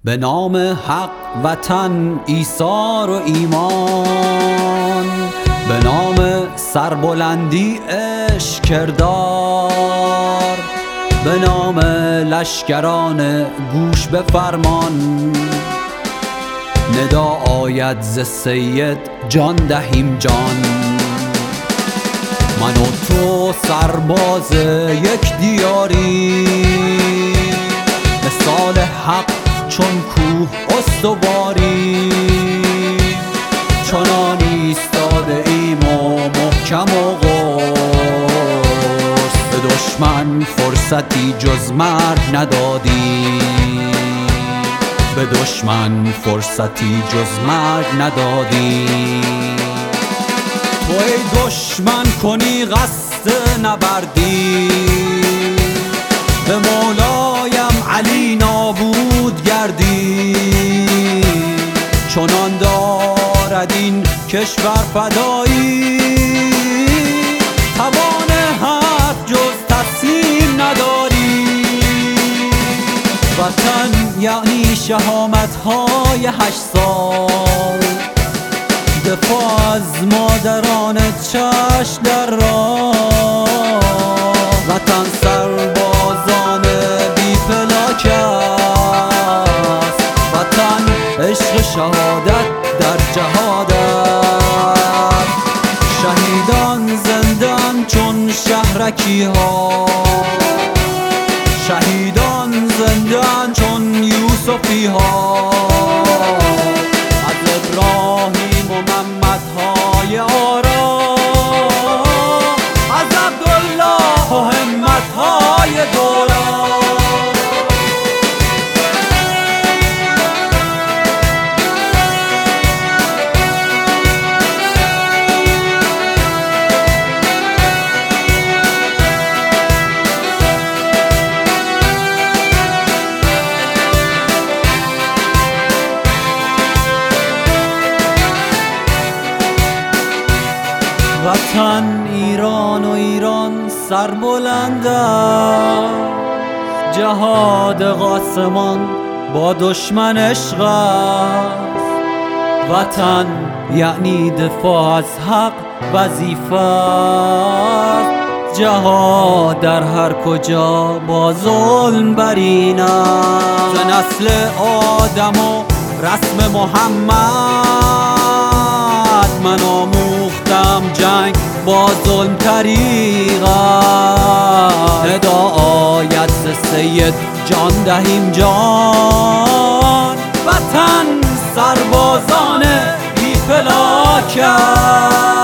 به نام حق، وطن، ایثار و ایمان، به نام سربلندی، عشق، کردار، به نام لشکران گوش به فرمان، ندا آید ز سید جان دهیم جان. من و تو سرباز یک دیاری، مثال حق چون کوه استواری، چنان ایستاده ایم و محکم و قرص، به دشمن فرصتی جز مرگ ندادیم، به دشمن فرصتی جز مرگ ندادیم. تو ای دشمن کنی قصد نبردی، به مولایم علی نابود گردی، چنان دارد این کشور فدایی، توان حرف جز تسلیم نداری. وطن یعنی شهامت‌های 8 سال، دفاع از مادران چشم در راه، وطن سربازان بی فلاک است، وطن عشق شهادت در جهاد است. شهیدان زنده‌اند چون شهرکی ها، شهیدان زنده‌اند چون یوسفی ها، از ابراهیم و محمدهای آرا، از عبدالله و همتهای دورا. وطن ایران و ایران سربلند است، جهاد قاسمان با دشمن عشق است. وطن یعنی دفاع از حق وظیفه است، جهاد در هر کجا با ظلم برین است. ز نسل آدم و رسم محمد، من آموختم جنگ با ظلم طریق است. ندا آید ز سید جان دهیم جان، وطن سربازان بی فلاک است.